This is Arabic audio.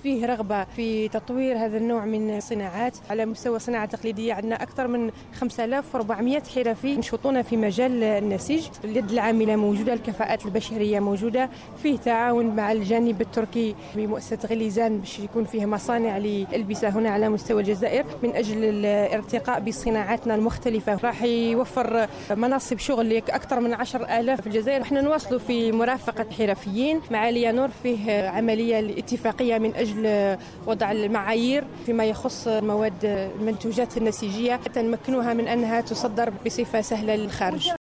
فيه رغبة في تطوير هذا النوع من الصناعات. على مستوى الصناعة التقليدية عندنا أكثر من 5400 حرفي ينشطون في مجال النسيج. اليد العاملة موجودة، الكفاءات البشرية موجودة، فيه تعاون مع الجانب التركي بمؤسسة غليزان باش يكون فيه مصانع للألبسة هنا على مستوى الجزائر من أجل الارتقاء بصناعاتنا المختلفة. راح يوفر مناصب شغل أكثر من 10,000 في الجزائر. احنا نواصلوا في مرافقة الحرفيين. مع ليانور فيه عملية اتفاقية من أجل وضع المعايير فيما يخص المواد المنتوجات النسيجية حتى نمكنوها من أنها تصدر بصفة سهلة للخارج.